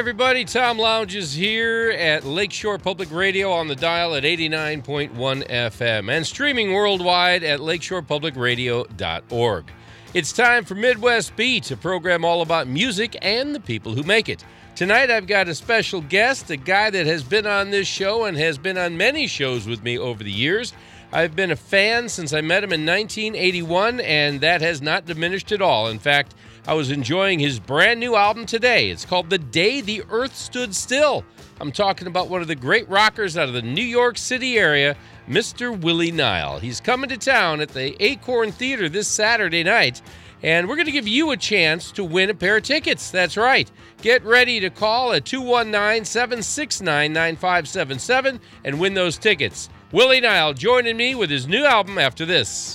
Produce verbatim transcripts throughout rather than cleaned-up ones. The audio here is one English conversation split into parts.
everybody. Tom Lounge is here at Lakeshore Public Radio on the dial at eighty-nine point one F M and streaming worldwide at lakeshore public radio dot org. It's time for Midwest Beat, a program all about music and the people who make it. Tonight I've got a special guest, a guy that has been on this show and has been on many shows with me over the years. I've been a fan since I met him in nineteen eighty-one, and that has not diminished at all. In fact, I was enjoying his brand new album today. It's called The Day the Earth Stood Still. I'm talking about one of the great rockers out of the New York City area, Mister Willie Nile. He's coming to town at the Acorn Theater this Saturday night, and we're going to give you a chance to win a pair of tickets. That's right. Get ready to call at two one nine, seven six nine, nine five seven seven and win those tickets. Willie Nile joining me with his new album after this.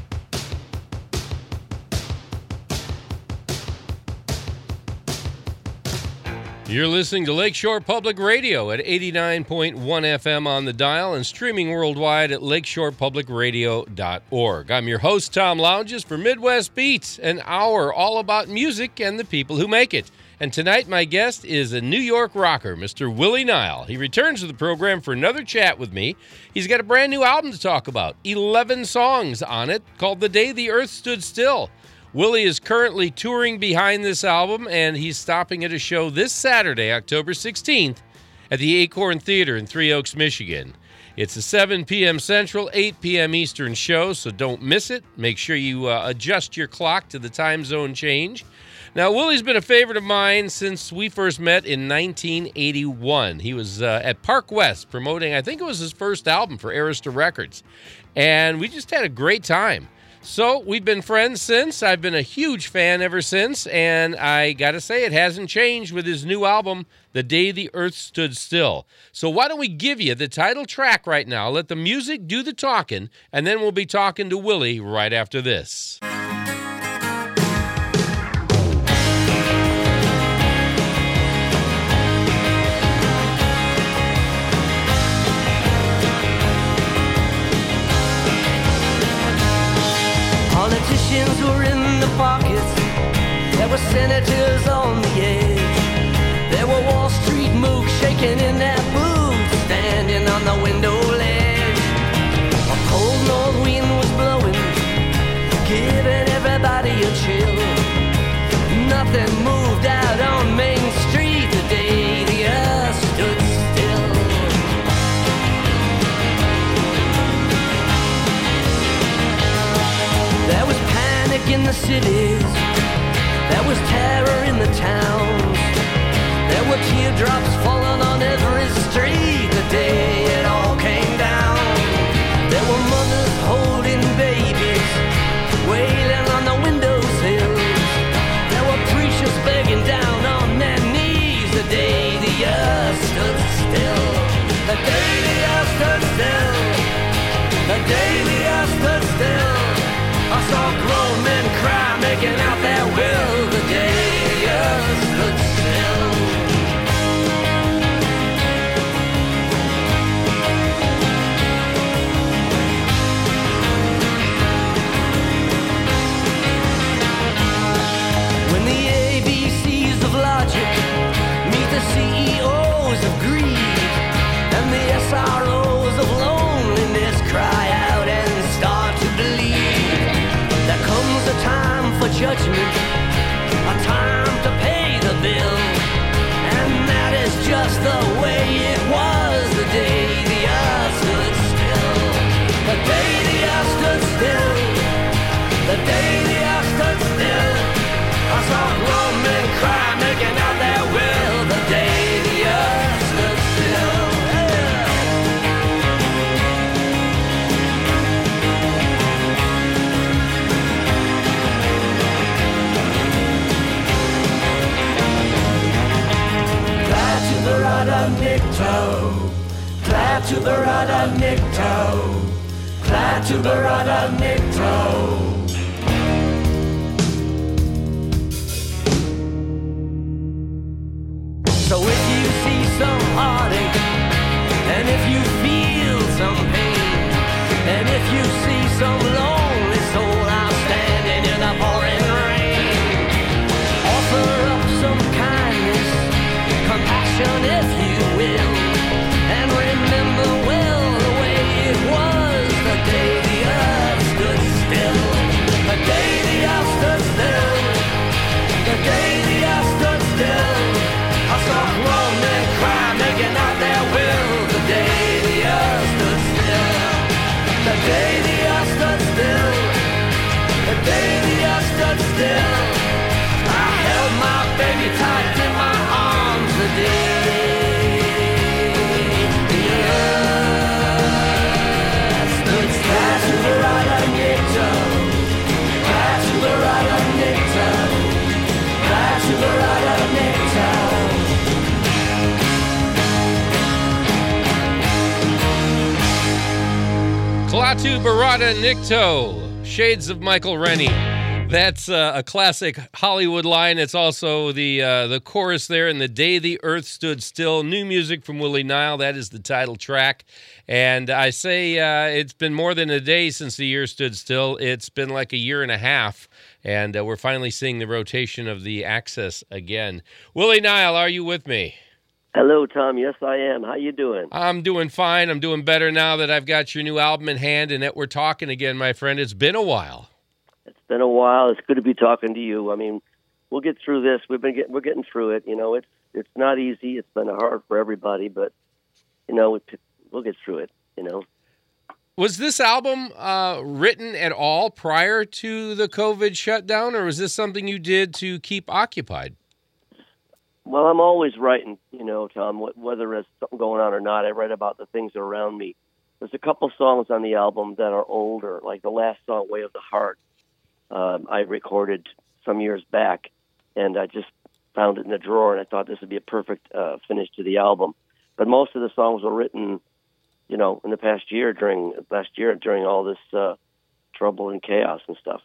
You're listening to Lakeshore Public Radio at eighty-nine point one F M on the dial and streaming worldwide at lakeshore public radio dot org. I'm your host, Tom Lounges, for Midwest Beat, an hour all about music and the people who make it. And tonight, my guest is a New York rocker, Mister Willie Nile. He returns to the program for another chat with me. He's got a brand new album to talk about, eleven songs on it, called The Day the Earth Stood Still. Willie is currently touring behind this album, and he's stopping at a show this Saturday, October sixteenth, at the Acorn Theater in Three Oaks, Michigan. It's a seven p.m. Central, eight p.m. Eastern show, so don't miss it. Make sure you uh, adjust your clock to the time zone change. Now, Willie's been a favorite of mine since we first met in nineteen eighty-one. He was uh, at Park West promoting, I think it was his first album for Arista Records, and we just had a great time. So we've been friends since. I've been a huge fan ever since, and I gotta say it hasn't changed with his new album, The Day the Earth Stood Still. So why don't we give you the title track right now, let the music do the talking, and then we'll be talking to Willie right after this. Politicians were in the pockets, there were senators on the edge, there were Wall Street mooks shaking in their boots, standing on the window ledge. A cold north wind was blowing, giving everybody a chill. Nothing moved out on Main Street the day the earth stood still. There was panic in the cities, there was terror in the towns, there were teardrops falling on every street the day it all came down. There were mothers holding babies, wailing on the windowsills, there were preachers begging down on their knees the day the earth stood still. The day the earth stood still, the day the earth stood still. I saw grown men cry, making out their will the day the earth stood still. When the A B Cs of logic meet the C E Os of greed, and the S R Os of loneliness cry out and start to believe, there comes a time for judgment, a time to pay the bill, and that is just the way it was the day the earth stood still. The day the earth stood still, the day the earth stood still. I saw grown men cry, making out their will the day the earth stood still. Nikto, clap to Barada Nikto, clap to Barada Nikto. So if you see some heartache, and if you feel some pain, and if you see some lonely soul out standing in the pouring rain, offer up some kindness, come to Barada Nikto, Shades of Michael Rennie. That's uh, a classic Hollywood line. It's also the uh, the chorus there in The Day the Earth Stood Still. New music from Willie Nile. That is the title track. And I say uh, it's been more than a day since the year stood still. It's been like a year and a half. And uh, we're finally seeing the rotation of the axis again. Willie Nile, are you with me? Hello, Tom. Yes, I am. How you doing? I'm doing fine. I'm doing better now that I've got your new album in hand and that we're talking again, my friend. It's been a while. It's been a while. It's good to be talking to you. I mean, we'll get through this. We've been getting, we're getting through it. You know, it's it's not easy. It's been hard for everybody, but you know, we'll get through it. You know. Was this album uh, written at all prior to the COVID shutdown, or was this something you did to keep occupied? Well, I'm always writing, you know, Tom, whether there's something going on or not. I write about the things around me. There's a couple songs on the album that are older, like the last song, Way of the Heart. Um, I recorded some years back, and I just found it in a drawer, and I thought this would be a perfect uh, finish to the album. But most of the songs were written, you know, in the past year, during last year, during all this uh, trouble and chaos and stuff.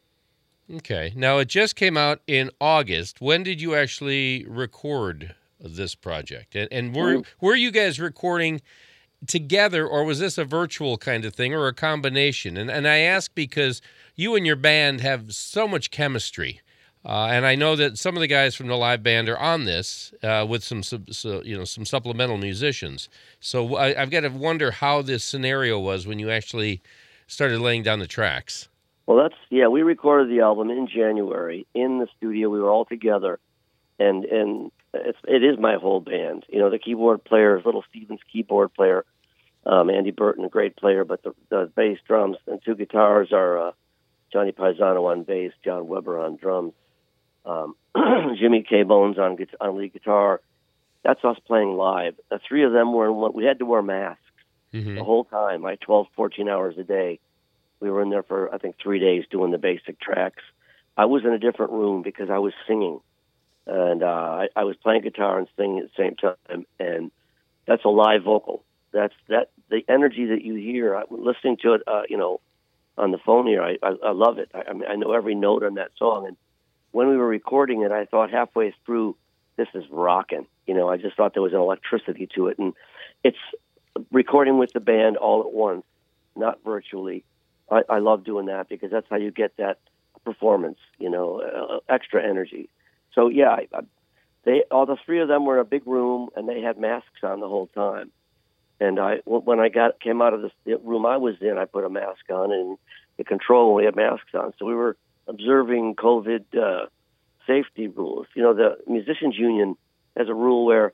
Okay. Now, it just came out in August. When did you actually record this project? And, and were, were you guys recording together, or was this a virtual kind of thing, or a combination? And, and I ask because you and your band have so much chemistry. Uh, and I know that some of the guys from the live band are on this uh, with some, sub, so, you know, some supplemental musicians. So I, I've got to wonder how this scenario was when you actually started laying down the tracks. Well, that's, yeah, we recorded the album in January in the studio. We were all together, and and it's, it is my whole band. You know, the keyboard player is Little Steven's keyboard player, um, Andy Burton, a great player, but the, the bass, drums, and two guitars are uh, Johnny Paisano on bass, John Weber on drums, um, Jimmy K. Bones on, on lead guitar. That's us playing live. The three of them were in one. We had to wear masks mm-hmm. the whole time, like twelve, fourteen hours a day. We were in there for, I think, three days doing the basic tracks. I was in a different room because I was singing. And uh, I, I was playing guitar and singing at the same time. And that's a live vocal. That's that the energy that you hear. I, listening to it, uh, you know, on the phone here, I, I, I love it. I, I mean, I know every note on that song. And when we were recording it, I thought halfway through, this is rocking. You know, I just thought there was an electricity to it. And it's recording with the band all at once, not virtually. I, I love doing that because that's how you get that performance, you know, uh, extra energy. So, yeah, I, I, they all the three of them were in a big room, and they had masks on the whole time. And I, when I got came out of the room I was in, I put a mask on, and the control, we had masks on. So we were observing COVID uh, safety rules. You know, the Musicians Union has a rule where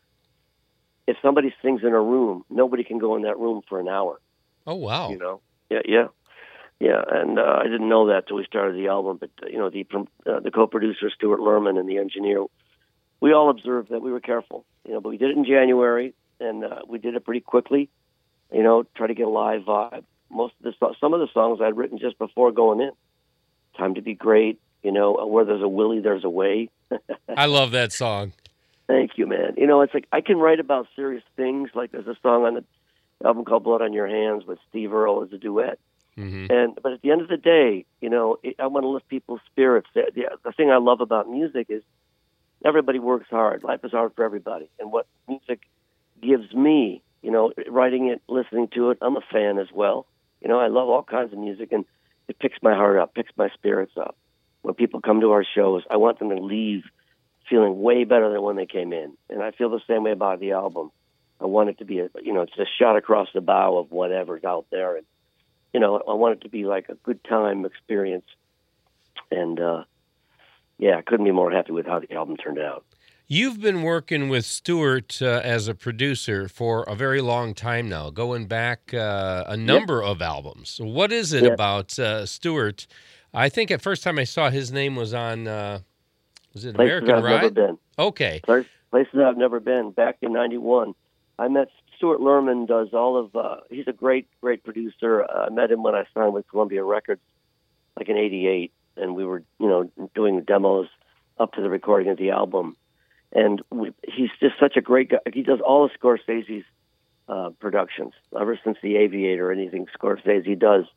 if somebody sings in a room, nobody can go in that room for an hour. Oh, wow. You know, yeah, yeah. Yeah, and uh, I didn't know that till we started the album. But uh, you know, the uh, the co-producer Stuart Lerman and the engineer, we all observed that we were careful. You know, but we did it in January, and uh, we did it pretty quickly. You know, try to get a live vibe. Most of the some of the songs I'd written just before going in. Time to Be Great. You know, Where There's a Willie, There's a Way. I love that song. Thank you, man. You know, it's like I can write about serious things. Like there's a song on the album called Blood on Your Hands with Steve Earle as a duet. Mm-hmm. And but at the end of the day, you know, I want to lift people's spirits. The, the, the thing I love about music is everybody works hard. Life is hard for everybody. And what music gives me, you know, writing it, listening to it, I'm a fan as well. You know, I love all kinds of music, and it picks my heart up, picks my spirits up. When people come to our shows, I want them to leave feeling way better than when they came in. And I feel the same way about the album. I want it to be, a, you know, it's a shot across the bow of whatever's out there. And you know, I want it to be like a good time experience. And, uh, yeah, I couldn't be more happy with how the album turned out. You've been working with Stuart uh, as a producer for a very long time now, going back uh, a number yep. of albums. So what is it yep. about uh, Stuart? I think at first time I saw his name was on, uh, was it Places American I've Ride? Never been. Okay. Places I've Never Been, back in ninety-one. I met Stuart Lerman does all of, uh, he's a great, great producer. Uh, I met him when I signed with Columbia Records, like in eighty-eight, and we were, you know, doing demos up to the recording of the album. And we, he's just such a great guy. He does all of Scorsese's uh, productions. Ever since The Aviator, anything Scorsese does,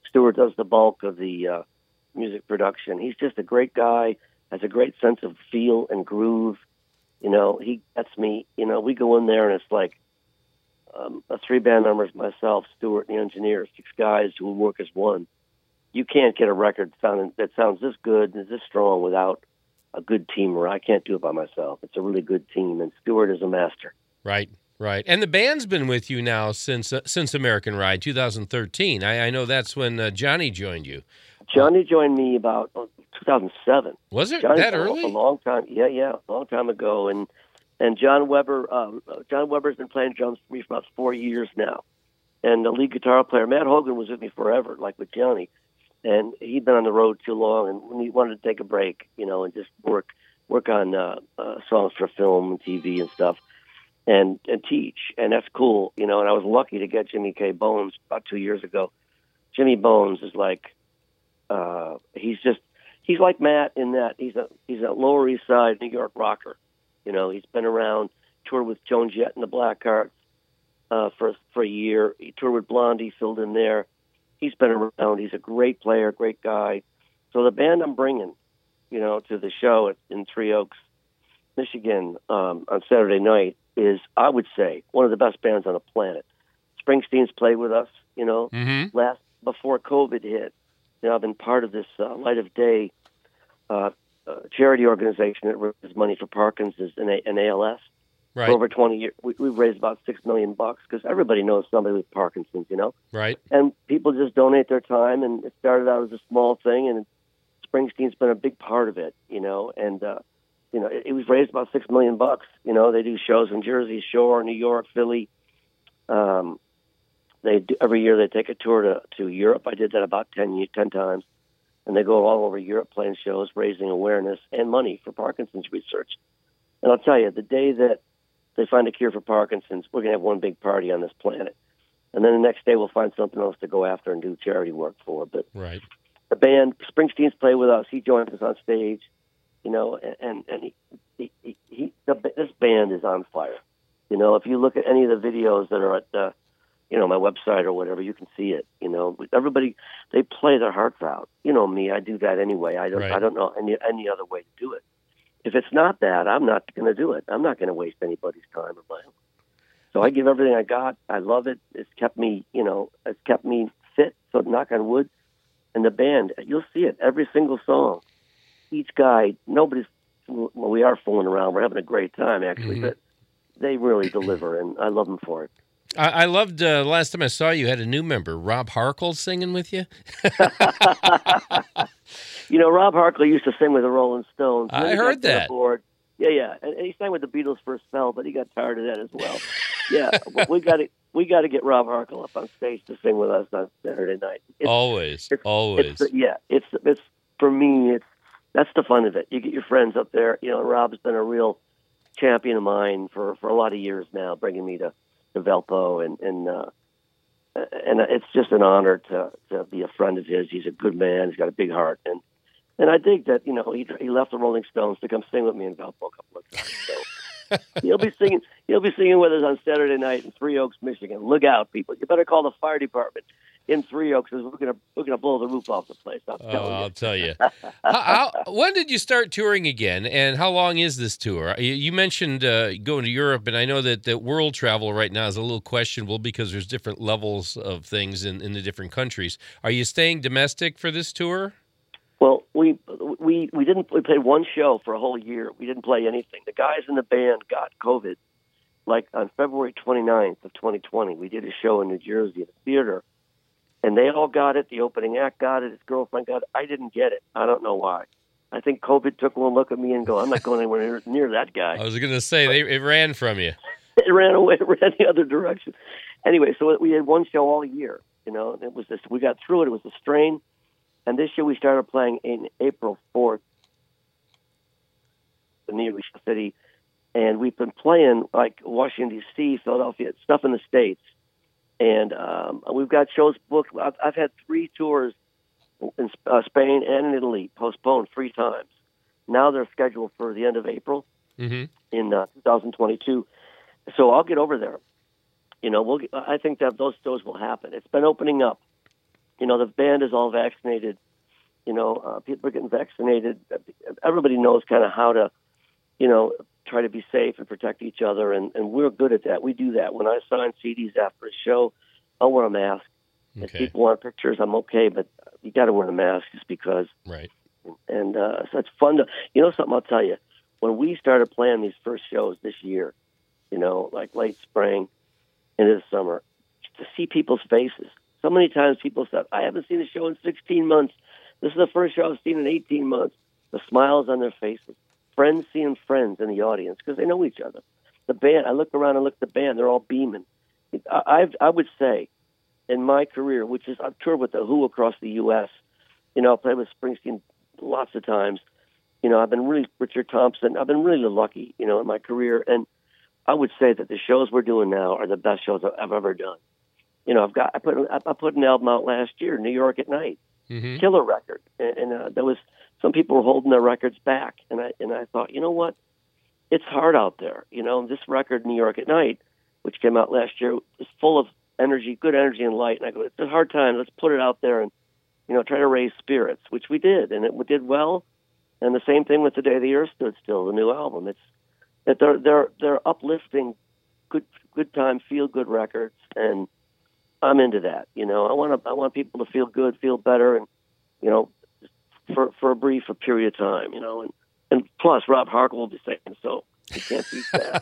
Stuart does the bulk of the uh, music production. He's just a great guy, has a great sense of feel and groove. You know, he gets me. You know, we go in there and it's like um, a three-band numbers, myself, Stuart, and the engineer, six guys who work as one. You can't get a record sounding, that sounds this good and this strong without a good team. Or I can't do it by myself. It's a really good team, and Stuart is a master. Right, right. And the band's been with you now since uh, since American Ride, two thousand thirteen. I, I know that's when uh, Johnny joined you. Johnny joined me about oh, two thousand seven. Was it Johnny, that early? A long time. Yeah, yeah, a long time ago. And and John Weber, um, John Weber's been playing drums for me for about four years now. And the lead guitar player, Matt Hogan, was with me forever, like with Johnny. And he'd been on the road too long, and when he wanted to take a break, you know, and just work work on uh, uh, songs for film and T V and stuff, and and teach, and that's cool, you know. And I was lucky to get Jimmy K. Bones about two years ago. Jimmy Bones is like, uh, he's just he's like Matt in that he's a he's a Lower East Side New York rocker, you know. He's been around, toured with Joan Jett and the Blackhearts uh, for for a year. He toured with Blondie, filled in there. He's been around. He's a great player, great guy. So the band I'm bringing, you know, to the show at, in Three Oaks, Michigan, um, on Saturday night is, I would say, one of the best bands on the planet. Springsteen's played with us, you know, Mm-hmm. last before COVID hit. You know, I've been part of this uh, Light of Day uh, uh, charity organization that raises money for Parkinson's and, A- and A L S. Right, For over twenty years, we, we've raised about six million bucks because everybody knows somebody with Parkinson's, you know. right. And people just donate their time, and it started out as a small thing, and Springsteen's been a big part of it, you know. And uh, you know, it, it was raised about six million bucks. You know, they do shows in Jersey Shore, New York, Philly. Um, they do, every year they take a tour to, to Europe. I did that about ten, ye- ten times, and they go all over Europe playing shows, raising awareness and money for Parkinson's research. And I'll tell you, the day that they find a cure for Parkinson's, we're going to have one big party on this planet. And then the next day we'll find something else to go after and do charity work for. But Right. the band, Springsteen's played with us. He joined us on stage, you know, and, and he, he, he, he the, this band is on fire. You know, if you look at any of the videos that are at, uh, you know, my website or whatever, you can see it. You know, everybody, they play their hearts out. You know me, I do that anyway. I don't, Right. I don't know any, any other way to do it. If it's not that, I'm not going to do it. I'm not going to waste anybody's time or mine. So I give everything I got. I love it. It's kept me, you know, it's kept me fit. So knock on wood. And the band, you'll see it. Every single song, each guy, nobody's, well, we are fooling around. We're having a great time, actually. Mhm. But they really deliver, and I love them for it. I, I loved uh, last time I saw you, had a new member, Rob Harkle, singing with you. You know, Rob Harkley used to sing with the Rolling Stones. I Then he got heard that. bored. Yeah, yeah, and, and he sang with the Beatles for a spell, but he got tired of that as well. Yeah, we got to we got to get Rob Harkle up on stage to sing with us on Saturday night. It's, always, it's, always. It's, yeah, it's it's for me. It's that's the fun of it. You get your friends up there. You know, Rob's been a real champion of mine for, for a lot of years now, bringing me to, to Valpo, and and uh, and it's just an honor to to be a friend of his. He's a good man. He's got a big heart, and. And I dig that, you know, he he left the Rolling Stones to come sing with me in Valpo a couple of times. So he'll be singing he'll be singing with us on Saturday night in Three Oaks, Michigan. Look out, people! You better call the fire department in Three Oaks, because we're gonna we're gonna blow the roof off the place. I'll Oh, tell you. I'll tell you. how, how, when did you start touring again, and how long is this tour? You, you mentioned uh, going to Europe, and I know that, that world travel right now is a little questionable because there's different levels of things in, in the different countries. Are you staying domestic for this tour? Well, we we we didn't we played one show for a whole year. We didn't play anything. The guys in the band got COVID, like on February twenty-ninth of twenty twenty. We did a show in New Jersey at a theater, and they all got it. The opening act got it. His girlfriend got it. I didn't get it. I don't know why. I think COVID took one look at me and go, I'm not going anywhere near, near that guy. I was going to say, they, it ran from you. It ran away, it ran the other direction. Anyway, so we had one show all year, you know, and it was this, we got through it. It was a strain. And this year we started playing in April fourth in New York City. And we've been playing like Washington, D C, Philadelphia, stuff in the States. And um, we've got shows booked. I've, I've had three tours in uh, Spain and in Italy postponed three times. Now they're scheduled for the end of April Mm-hmm. in uh, two thousand twenty-two. So I'll get over there. You know, we'll. I think that those shows will happen. It's been opening up. You know, the band is all vaccinated. You know, uh, people are getting vaccinated. Everybody knows kind of how to, you know, try to be safe and protect each other, and, and we're good at that. We do that. When I sign C Ds after a show, I'll wear a mask. Okay. If people want pictures, I'm okay, but you got to wear the mask just because. Right. And uh, so it's fun to, you know, something I'll tell you. When we started playing these first shows this year, you know, like late spring into the summer, to see people's faces. So many times people said, I haven't seen a show in sixteen months. This is the first show I've seen in eighteen months. The smiles on their faces. Friends seeing friends in the audience because they know each other. The band, I look around and look at the band, they're all beaming. I, I've, I would say, in my career, which is, I've toured with the Who across the U S, you know, I played with Springsteen lots of times. You know, I've been really, Richard Thompson, I've been really lucky, you know, in my career. And I would say that the shows we're doing now are the best shows I've ever done. You know, I've got, I put, I put an album out last year, New York at Night, mm-hmm. killer record. And, and uh, there was, some people were holding their records back. And I, and I thought, you know what? It's hard out there. You know, this record, New York at Night, which came out last year, is full of energy, good energy and light. And I go, it's a hard time. Let's put it out there and, you know, try to raise spirits, which we did. And it did well. And the same thing with The Day the Earth Stood Still, the new album. It's that they're they're they're uplifting, good good time, feel good records, and I'm into that. You know, I want to I want people to feel good, feel better, and you know, for for a brief a period of time. You know, and and plus Rob Harkle will be saying so. You can't beat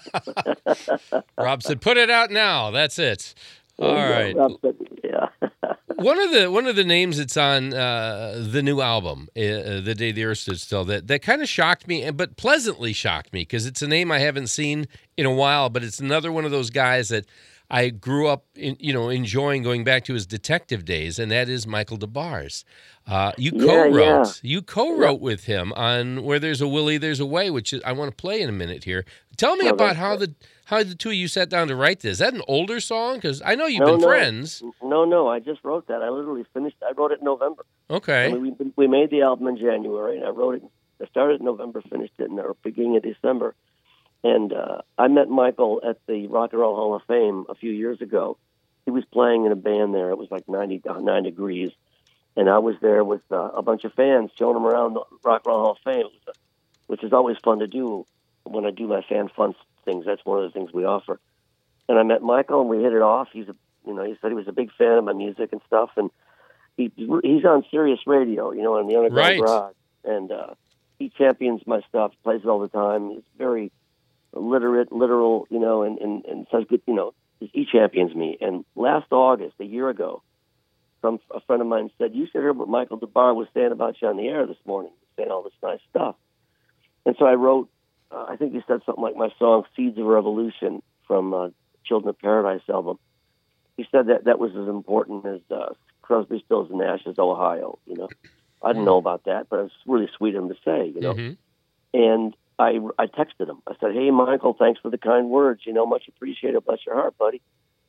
that. Rob said, "Put it out now." That's it. All yeah, right. Rob said, yeah. One of the one of the names that's on uh, the new album, uh, "The Day the Earth Stood Still," that that kind of shocked me, but pleasantly shocked me because it's a name I haven't seen in a while. But it's another one of those guys that I grew up, in, you know, enjoying going back to his detective days, and that is Michael DeBar's. Uh, you Yeah, co-wrote, yeah. you co-wrote with him on "Where There's a Willie, There's a Way," which is, I want to play in a minute here. Tell me Oh, about that's how good. the how the two of you sat down to write this. Is that an older song? Because I know you've No, been no. friends. No, no, I just wrote that. I literally finished. I wrote it in November. Okay. I mean, we, we made the album in January, and I wrote it. I started in November, finished it in the beginning of December. And uh, I met Michael at the Rock and Roll Hall of Fame a few years ago. He was playing in a band there. It was like ninety-nine degrees. And I was there with uh, a bunch of fans showing them around the Rock and Roll Hall of Fame, which is always fun to do when I do my fan fun things. That's one of the things we offer. And I met Michael, and we hit it off. He's a, you know, he said he was a big fan of my music and stuff. And he he's on Sirius Radio, you know, on the Underground Right. Garage. And uh, he champions my stuff, plays it all the time. He's very literate, literal, you know, and, and, and says good, you know, he champions me. And last August, a year ago, some a friend of mine said, "You should hear what Michael DeBar was saying about you on the air this morning, saying all this nice stuff." And so I wrote, uh, I think he said something like my song "Seeds of Revolution" from uh, Children of Paradise album. He said that that was as important as uh, Crosby, Stills and Nash's "Ohio." You know, I didn't know about that, but it was really sweet of him to say. You know, Mm-hmm. and I I texted him. I said, "Hey, Michael, thanks for the kind words. You know, much appreciated. Bless your heart, buddy."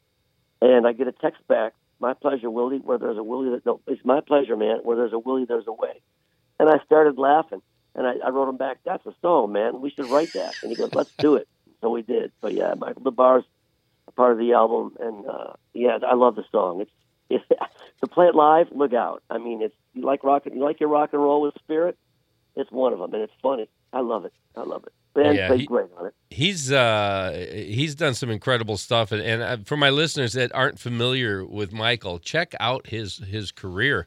And I get a text back. "My pleasure, Willie. Where there's a Willie, that, no, it's my pleasure, man. Where there's a Willie, there's a way." And I started laughing, and I, I wrote him back, "That's a song, man. We should write that." And he goes, "Let's do it." So we did. So yeah, Michael DeBar's a part of the album, and uh, yeah, I love the song. It's, it's to play it live. Look out! I mean, it's you like rock, you like your rock and roll with spirit. It's one of them, and it's fun. It, I love it. I love it. Band Yeah, plays he- great on it. He's uh, he's done some incredible stuff, and, and uh, for my listeners that aren't familiar with Michael, check out his his career.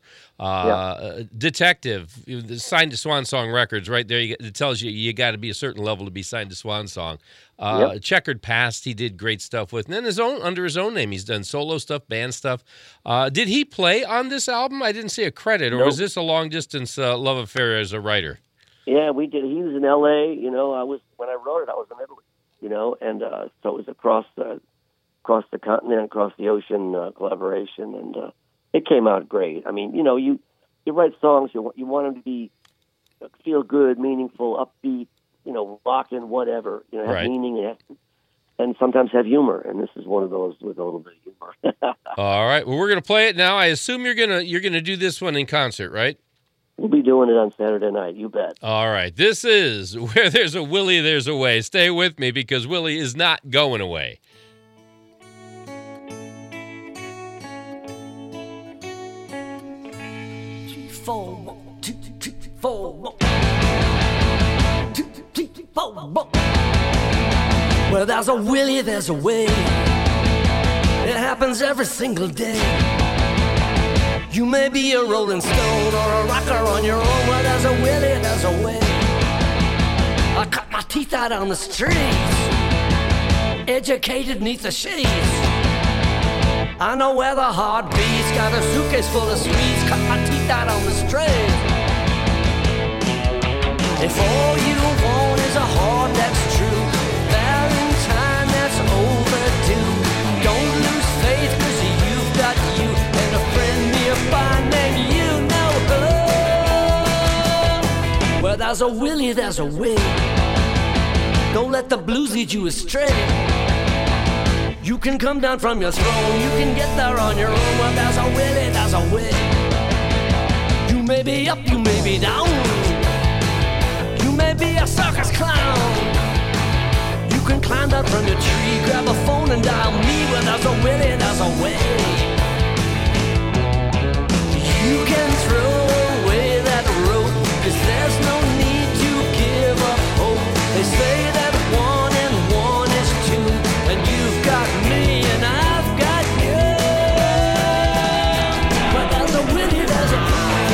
Uh, Detective, signed to Swan Song Records, right there. You, it tells you you got to be a certain level to be signed to Swan Song. Uh, Yep. Checkered Past, he did great stuff with, and then his own under his own name, he's done solo stuff, band stuff. Uh, did he play on this album? I didn't see a credit, or Nope. was this a long distance uh, love affair as a writer? Yeah, we did. He was in L A. You know, I was when I wrote it, I was in Italy. You know, and uh, so it was across the across the continent, across the ocean uh, collaboration, and uh, it came out great. I mean, you know, you you write songs, you want you want them to be uh, feel good, meaningful, upbeat, you know, rockin', whatever. You know, have Right. meaning and, have, and sometimes have humor. And this is one of those with a little bit of humor. All right. Well, we're gonna play it now. I assume you're gonna you're gonna do this one in concert, right? We'll be doing it on Saturday night. You bet. All right. This is Where There's a Willie, There's a Way. Stay with me because Willie is not going away. four, one. Two, three, four, one. Well, there's a Willie, there's a way. It happens every single day. You may be a rolling stone or a rocker on your own. Well, there's a Willie, there's a way. I cut my teeth out on the streets, educated neath the shades. I know where the heart beats, got a suitcase full of sweets, cut my teeth out on the street. If all you want is a heart that's true, Valentine that's overdue, don't lose faith, cause you've got you and a friend nearby named you know her. Well, there's a Willie, there's a way. Don't let the blues lead you astray. You can come down from your throne, you can get there on your own. Well, there's a Willie, there's a way. You may be up, you may be down. You may be a circus clown. You can climb down from your tree, grab a phone and dial me. Well, there's a Willie, there's a way. You can throw away that rope, cause there's no need to give up hope. They say that one and one is two, and you've got me and I've got you. But there's a Willie, there's a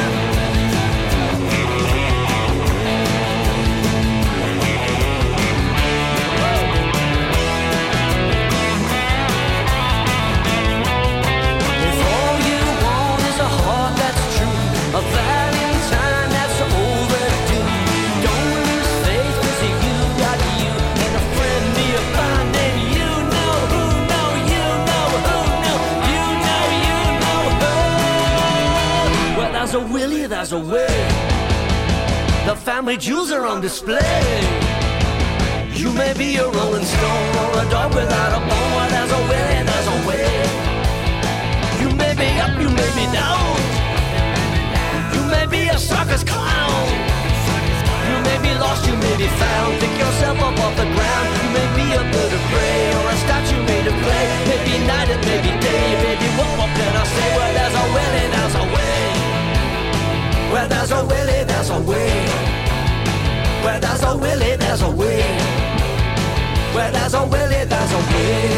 if all you want is a heart that's true, a Valentine that's overdue, don't lose faith, cause you got you and a friend nearby named you know who know you know who know you know you know who. Well, there's a Willie, there's a way. The family jewels are on display. You may be a rolling stone or a dog without a bone. Well, there's a Willie, there's a way. You may be up, you may be down. You may be a circus clown. You may be lost, you may be found. Pick yourself up off the ground. You may be a bird of prey or a statue made of clay. Maybe night, it may be day. Maybe what more can I say? Well, there's a Willie, there's a way. Well, there's a Willie, there's a way. Well, there's a Willie, there's a way. Well, there's a Willie, there's a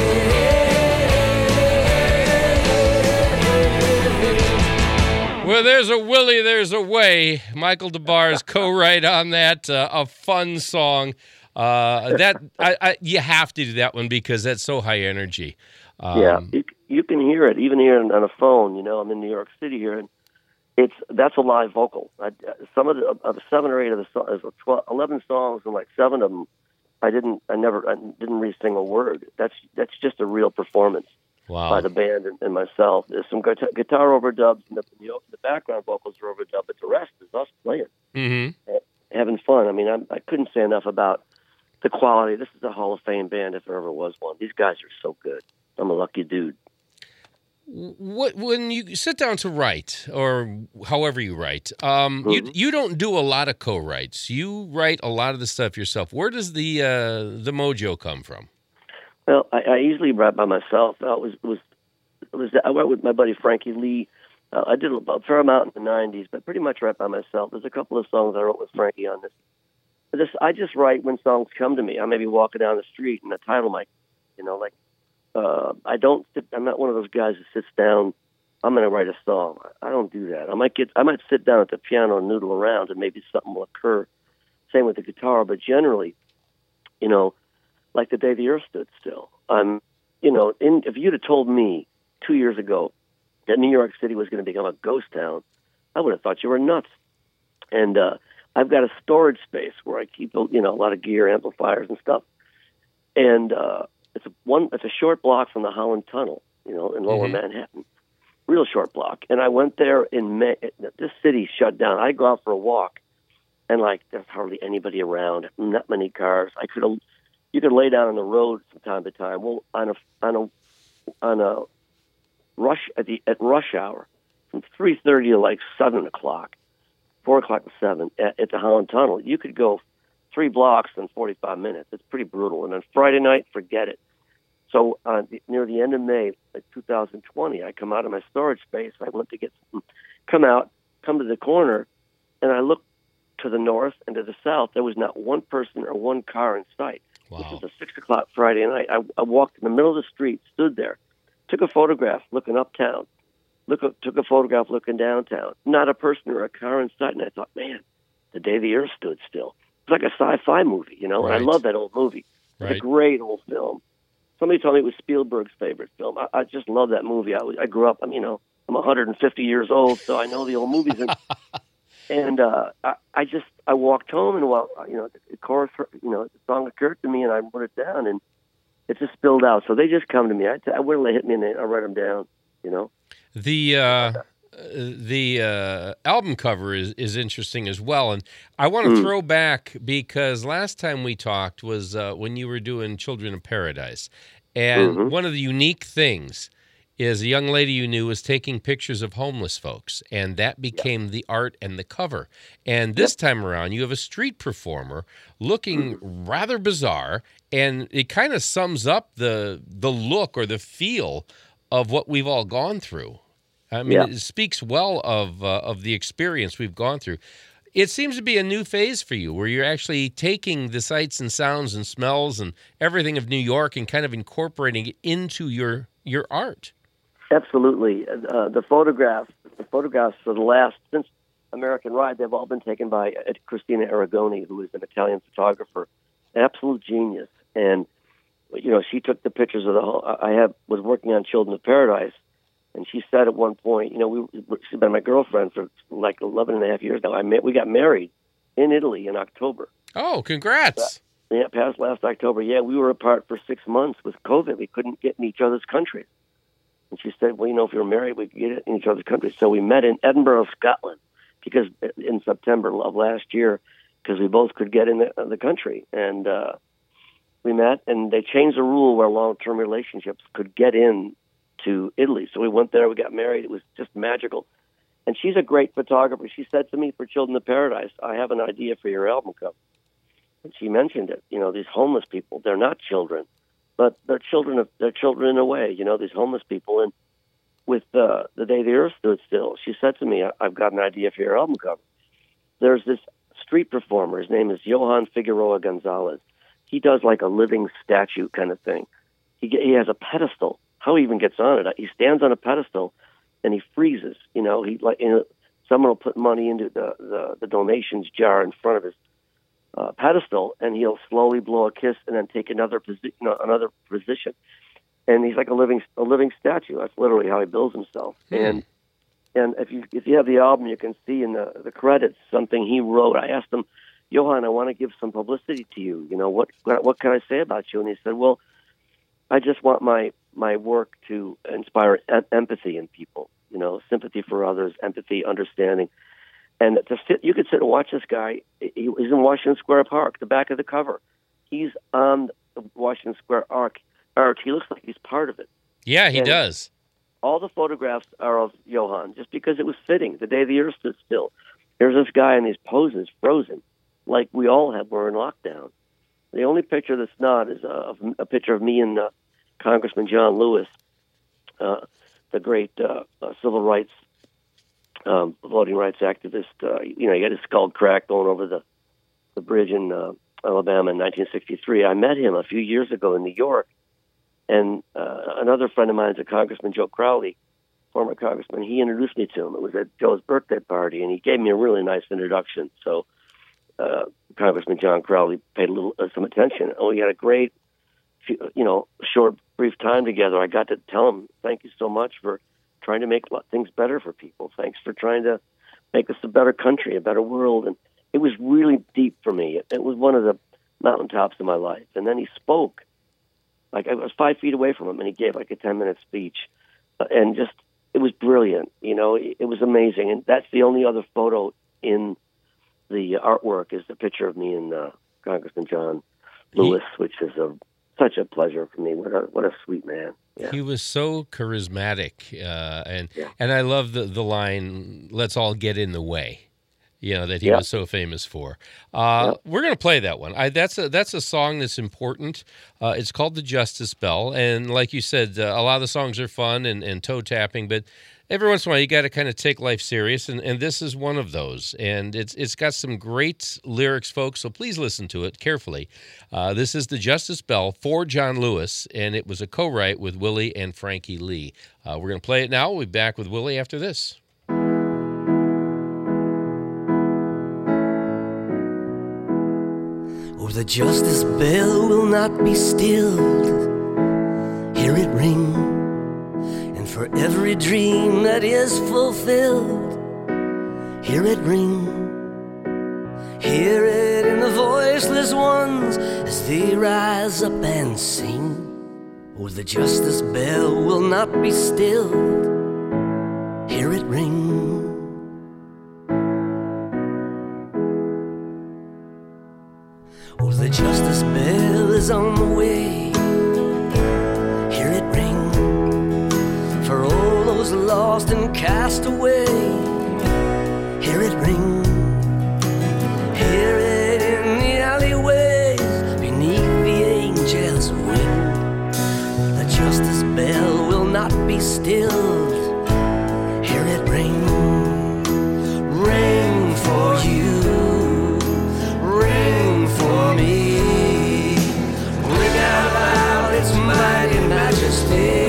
way. Where there's a Willie, there's a way. Michael DeBar's co-write on that, uh, a fun song. Uh, that I, I, you have to do that one because that's so high energy. Um, yeah, you, you can hear it even here on a phone. You know, I'm in New York City here, and it's that's a live vocal. I, some of the of seven or eight of the songs, twelve, eleven songs, and like seven of them, I didn't, I never, I didn't read a single word. That's that's just a real performance. Wow. By the band and, and myself. There's some guitar, guitar overdubs, and the, you know, the background vocals are overdubbed, but the rest is us playing, mm-hmm. having fun. I mean, I'm, I couldn't say enough about the quality. This is a Hall of Fame band, if there ever was one. These guys are so good. I'm a lucky dude. What when you sit down to write, or however you write, um, mm-hmm. you you don't do a lot of co-writes. You write a lot of the stuff yourself. Where does the uh, the mojo come from? Well, I, I easily write by myself. Uh, it was was it was I went with my buddy Frankie Lee. Uh, I did a fair amount in the nineties, but pretty much write by myself. There's a couple of songs I wrote with Frankie on this. But this I just write when songs come to me. I may be walking down the street and the title might, you know, like uh, I don't. Sit, I'm not one of those guys who sits down. I'm going to write a song. I don't do that. I might get. I might sit down at the piano and noodle around, and maybe something will occur. Same with the guitar, but generally, you know. Like the day the earth stood still. Um, you know, in, if you'd have told me two years ago that New York City was going to become a ghost town, I would have thought you were nuts. And uh, I've got a storage space where I keep, you know, a lot of gear, amplifiers, and stuff. And uh, it's a one. It's a short block from the Holland Tunnel, you know, in Lower mm-hmm. Manhattan. Real short block. And I went there in May. This city shut down. I go out for a walk, and like there's hardly anybody around. Not many cars. I could have. You could lay down on the road from time to time. Well, on a on a on a rush at the at rush hour, from three thirty to like seven o'clock, four o'clock to seven at, at the Holland Tunnel, you could go three blocks in forty five minutes. It's pretty brutal. And on Friday night, forget it. So uh, the, near the end of May, like two thousand twenty, I come out of my storage space. I went to get some, come out, come to the corner, and I look to the north and to the south, there was not one person or one car in sight. Wow. This was a six o'clock Friday night. I, I walked in the middle of the street, stood there, took a photograph looking uptown, look, took a photograph looking downtown. Not a person or a car in sight. And I thought, man, the day the earth stood still. It's like a sci-fi movie, you know, Right. and I love that old movie. It's Right. a great old film. Somebody told me it was Spielberg's favorite film. I, I just love that movie. I, was, I grew up, I mean, you know, I'm one hundred fifty years old, so I know the old movies. And, and uh, I, I just, I walked home, and, well, you know, the chorus, you know, the song occurred to me, and I wrote it down, and it just spilled out. So they just come to me. I, I wouldn't let it hit me, and I write them down, you know. The uh, the uh, album cover is, is interesting as well, and I want to Mm. throw back because last time we talked was uh, when you were doing Children of Paradise, and Mhm. one of the unique things is a young lady you knew was taking pictures of homeless folks, and that became the art and the cover. And this time around, you have a street performer looking Mm. rather bizarre, and it kind of sums up the the look or the feel of what we've all gone through. I mean, Yeah. it speaks well of uh, of the experience we've gone through. It seems to be a new phase for you where you're actually taking the sights and sounds and smells and everything of New York and kind of incorporating it into your your art. Absolutely. Uh, the photographs, the photographs for the last, since American Ride, they've all been taken by uh, Christina Aragoni, who is an Italian photographer, an absolute genius. And, you know, she took the pictures of the whole, I have, was working on Children of Paradise, and she said at one point, you know, we, she's been my girlfriend for like eleven and a half years now. I met, we got married in Italy in October. Oh, congrats. Yeah, past last October. Yeah, we were apart for six months with COVID. We couldn't get in each other's countries. And she said, well, you know, if you were married, we could get in each other's countries. So we met in Edinburgh, Scotland, because in September of last year, because we both could get in the, the country. And uh, we met, and they changed the rule where long-term relationships could get in to Italy. So we went there, we got married. It was just magical. And she's a great photographer. She said to me, for Children of Paradise, I have an idea for your album cover. And she mentioned it. You know, these homeless people, they're not children, but they're children of they're children in a way. You know, these homeless people. And with uh, The Day the Earth Stood Still, she said to me, I've got an idea for your album cover. There's this street performer. His name is Johan Figueroa Gonzalez. He does like a living statue kind of thing. He he has a pedestal. How he even gets on it? He stands on a pedestal, and he freezes. You know, he like you know, someone will put money into the, the, the donations jar in front of his uh, pedestal, and he'll slowly blow a kiss and then take another position, you know, another position. And he's like a living a living statue. That's literally how he builds himself. Hmm. And and if you if you have the album, you can see in the the credits something he wrote. I asked him, Johan, I want to give some publicity to you. You know, what what can I say about you? And he said, well, I just want my my work to inspire em- empathy in people, you know, sympathy for others, empathy, understanding. And to sit, you could sit and watch this guy. He, he's in Washington Square Park, the back of the cover. He's on the Washington Square Arc. Art. He looks like he's part of it. Yeah, he And does. all the photographs are of Johan, just because it was fitting. The day the earth stood still. There's this guy in these poses, frozen, like we all have. We're in lockdown. The only picture that's not is a, a picture of me and uh, Congressman John Lewis, uh, the great uh, uh, civil rights, um, voting rights activist. Uh, you know, he had his skull cracked going over the, the bridge in uh, Alabama in nineteen sixty-three. I met him a few years ago in New York. And uh, another friend of mine is a Congressman, Joe Crowley, former congressman. He introduced me to him. It was at Joe's birthday party, and he gave me a really nice introduction. So uh, Congressman John Crowley paid a little uh, some attention. Oh, we had a great, you know, short, brief time together. I got to tell him, thank you so much for trying to make things better for people. Thanks for trying to make us a better country, a better world. And it was really deep for me. It, it was one of the mountaintops of my life. And then he spoke. Like, I was five feet away from him, and he gave like a ten-minute speech. Uh, and just, it was brilliant. You know, it, it was amazing. And that's the only other photo in the artwork is the picture of me and uh, Congressman John Lewis, he, which is a, such a pleasure for me. What a, what a sweet man. Yeah. He was so charismatic. Uh, and yeah. and I love the, the line, let's all get in the way. You know, that he yep. was so famous for. Uh, yep. We're going to play that one. I, that's a that's a song that's important. Uh, it's called The Justice Bell. And like you said, uh, a lot of the songs are fun and, and toe-tapping, but every once in a while you got to kind of take life serious, and, and this is one of those. And it's it's got some great lyrics, folks, so please listen to it carefully. Uh, this is the Justice Bell for John Lewis, and it was a co-write with Willie and Frankie Lee. Uh, we're going to play it now. We'll be back with Willie after this. Oh, the justice bell will not be stilled. Hear it ring, and for every dream that is fulfilled, hear it ring. Hear it in the voiceless ones as they rise up and sing. Oh, the justice bell will not be stilled. Hear it ring. Oh, the justice bell is on the way. Hear it ring for all those lost and cast away. Hear it ring. Hear it in the alleyways beneath the angel's wing. The justice bell will not be stilled. Hear it ring. Ring for you. Ring for me. Ring out loud its mighty majesty.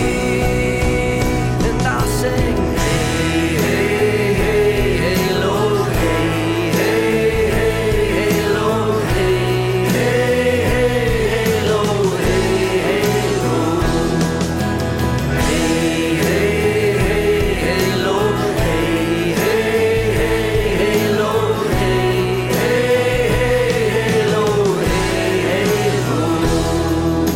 And I'll sing, hey, hey, hey, hey, Lord, hey, hey, hey, hey, Lord, hey, hey, hey, Lord, hey, hey, Lord, hey, hey, hey, hey, Lord, hey, hey, hey, hey, Lord, hey, hey, hey, Lord, hey, hey, Lord.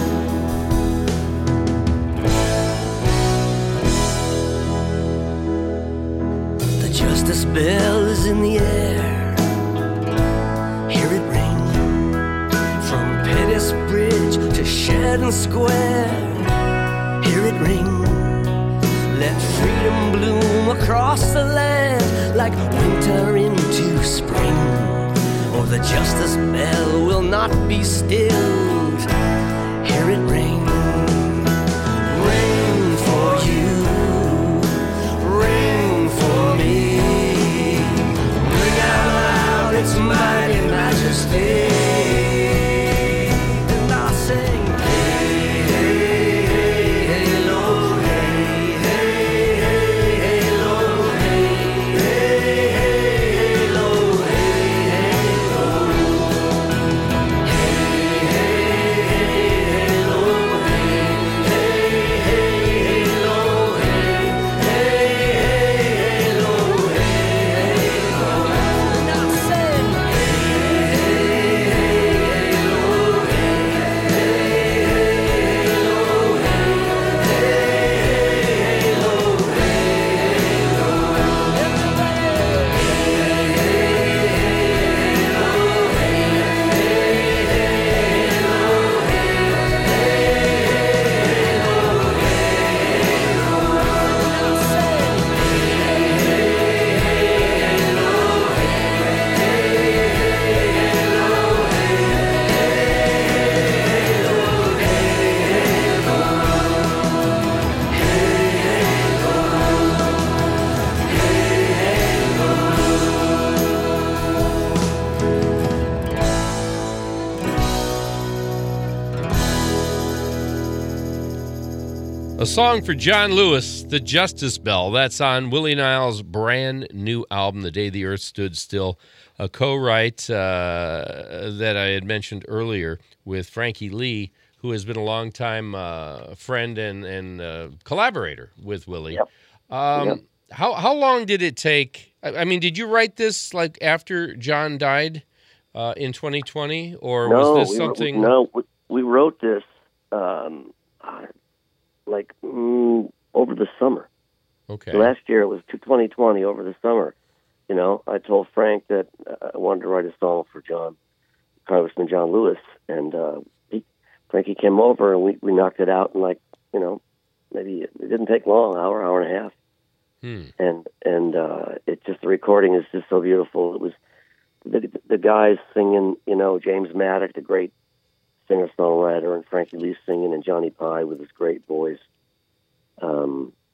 The justice bell is in the air. Hear it ring from Pettis Bridge to Sheridan Square. Hear it ring. Let freedom bloom across the land like winter into spring. Or the justice bell will not be stilled. Hear it ring. Ring for you. Ring for me. Ring out loud its mighty majesty. And I'll sing, hey, hey, hey, hey, Lord, hey, hey, hey, hey, Lord, hey, hey, hey, hey, Lord, hey, hey, Lord, hey, hey, hey, hey, Lord, hey, hey, hey, hey, Lord, hey, hey, hey, Lord, hey, hey, Lord. And I'll sing, hey, hey, hey, hey, Lord, hey, hey, hey, hey, Lord, hey, hey, hey, Lord, hey, hey, Lord. Everybody, hey, hey, hey, Lord, hey, hey, hey, Lord, hey, hey, hey, Lord, hey, Lord. And I'll sing, hey, hey, hey, Lord, hey, hey, hey, Lord, A song for John Lewis, The Justice Bell. That's on Willie Niles' brand new album, The Day the Earth Stood Still, a co-write uh, that I had mentioned earlier with Frankie Lee, who has been a longtime uh, friend and, and uh, collaborator with Willie. Yep. Um, Yep. How how long did it take? I, I mean, did you write this like after John died uh, in twenty twenty, or No, was this we, something? No, we, we wrote this um, uh, like mm, over the summer. Okay. Last year it was twenty twenty over the summer. You know, I told Frank that uh, I wanted to write a song for John, Congressman John Lewis, and uh, he, Frankie came over and we, we knocked it out in like, you know, maybe it, it didn't take long, hour, hour and a half. Hmm. And and uh, it just the recording is just so beautiful. It was the the guys singing, you know, James Maddock, the great singer songwriter, and Frankie Lee singing, and Johnny Pye with his great voice. Um,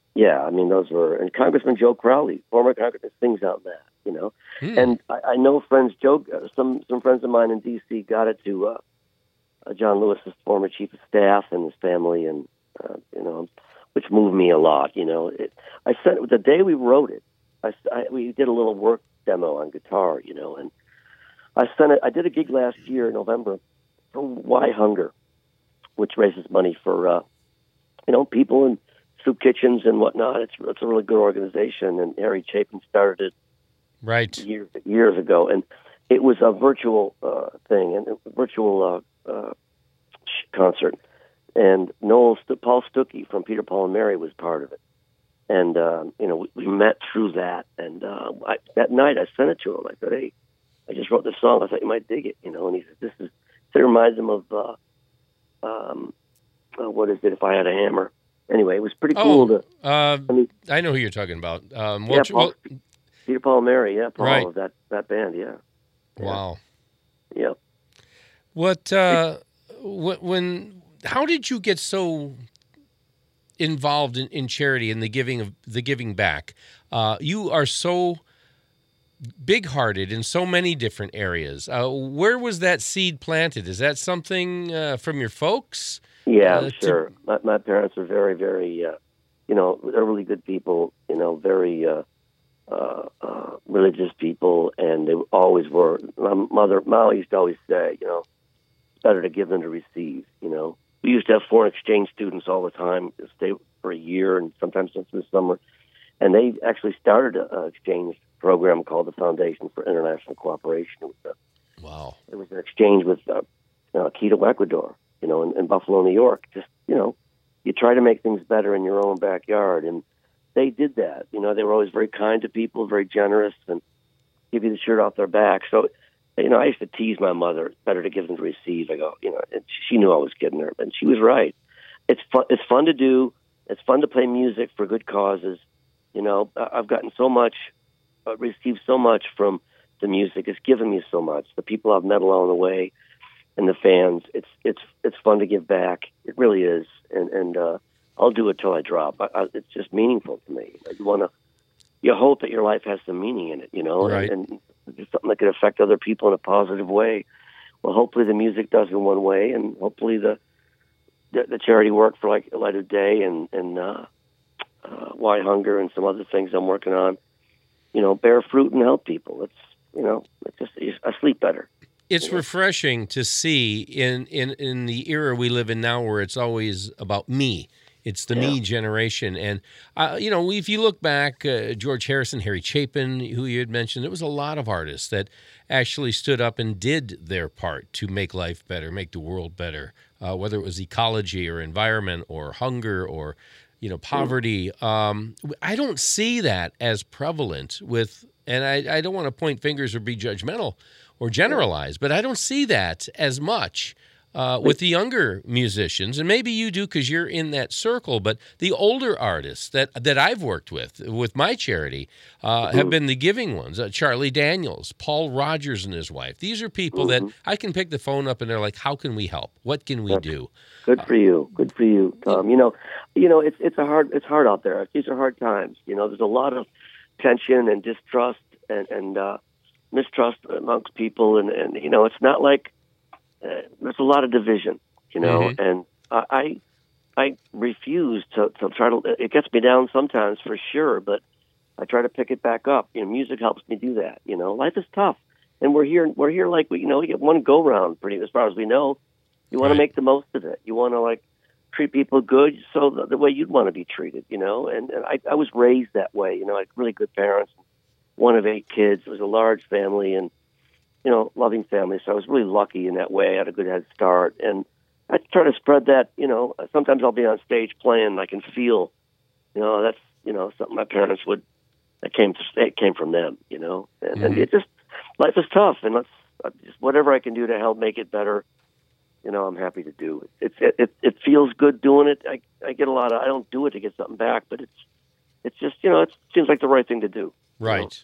Yeah, I mean, those were, and Congressman Joe Crowley, former congressman, sings out that, you know. Hmm. And I, I know friends, Joe, uh, some some friends of mine in D C got it to uh, uh, John Lewis's former chief of staff and his family, and, uh, you know, which moved me a lot, you know. It, I sent, the day we wrote it, I, I, we did a little work demo on guitar, you know, and I sent it, I did a gig last year in November for Why Hunger, which raises money for, uh, you know, people in soup kitchens and whatnot. It's it's a really good organization, and Harry Chapin started it Right. years years ago, and it was a virtual uh, thing and a virtual uh, uh, concert. And Noel St- Paul Stuckey from Peter, Paul and Mary was part of it, and uh, you know we, we met through that. And uh, I, that night I sent it to him. I said, "Hey, I just wrote this song. I thought you might dig it." You know, and he said, "This is." It reminds him of uh, um, uh, what is it? If I Had a Hammer. Anyway, it was pretty cool. Oh, to, uh, I mean, I know who you're talking about. Um, yeah, well, Paul, well, Peter, Paul and Mary. Yeah, Paul Right. of that that band. Yeah. Yeah. wow. Yeah. What, uh, wh- when, how did you get so involved in, in charity and the giving of the giving back? Uh, you are so big-hearted in so many different areas. Uh, where was that seed planted? Is that something uh, from your folks? Yeah, Uh, I'm to- sure. My, my parents are very, very, uh, you know, they're really good people. You know, very uh, uh, uh, religious people, and they always were. My mother, Molly used to always say, you know, it's better to give than to receive. You know, we used to have foreign exchange students all the time, stay for a year, and sometimes just in the summer. And they actually started an exchange program called the Foundation for International Cooperation. It was, a, Wow. it was an exchange with uh, uh, Quito, Ecuador, you know, in, in Buffalo, New York. Just, you know, you try to make things better in your own backyard. And they did that. You know, they were always very kind to people, very generous, and give you the shirt off their back. So, you know, I used to tease my mother, it's better to give than to receive. I go, you know, and she knew I was kidding her, and she was right. It's fun, it's fun to do. It's fun to play music for good causes. You know, I- I've gotten so much, uh, received so much from the music. It's given me so much. The people I've met along the way, and the fans. It's it's it's fun to give back. It really is, and and uh, I'll do it till I drop. I, I, it's just meaningful to me. You want to, you hope that your life has some meaning in it, you know, Right. and, and it's something that could affect other people in a positive way. Well, hopefully the music does in one way, and hopefully the the, the charity work for like Light of Day and and uh, uh, Why Hunger and some other things I'm working on, you know, bear fruit and help people. It's you know, it's just I sleep better. It's refreshing to see in, in, in the era we live in now where it's always about me. It's the me generation. And, uh, you know, if you look back, uh, George Harrison, Harry Chapin, who you had mentioned, there was a lot of artists that actually stood up and did their part to make life better, make the world better, uh, whether it was ecology or environment or hunger or, you know, poverty. Um, I don't see that as prevalent with, and I, I don't want to point fingers or be judgmental or generalize, but I don't see that as much uh, with the younger musicians. And maybe you do because you're in that circle, but the older artists that, that I've worked with, with my charity, uh, have been the giving ones. Uh, Charlie Daniels, Paul Rogers and his wife. These are people that I can pick the phone up and they're like, how can we help? What can we do? Good for you. Good for you, Tom. You know, you know, it's it's a hard it's hard out there. These are hard times. You know, there's a lot of tension and distrust and, and uh mistrust amongst people, and, and you know, it's not like uh, there's a lot of division, you know, Mhm. and I I refuse to, to try to, it gets me down sometimes for sure, but I try to pick it back up. You know, music helps me do that. You know, life is tough, and we're here, we're here like, you know, we get one go round pretty, as far as we know. You want Right. to make the most of it. You want to like treat people good, so the, the way you'd want to be treated, you know, and, and I, I was raised that way, you know, I had really good parents. One of eight kids. It was a large family and, you know, loving family. So I was really lucky in that way. I had a good head start. And I try to spread that, you know, sometimes I'll be on stage playing and I can feel, you know, that's, you know, something my parents would, that came to, it came from them, you know, and, Mm-hmm. and it just, life is tough. And let's just, whatever I can do to help make it better, you know, I'm happy to do it. It's, it, it, it feels good doing it. I, I get a lot of, I don't do it to get something back, but it's, it's just, you know, it seems like the right thing to do. Right.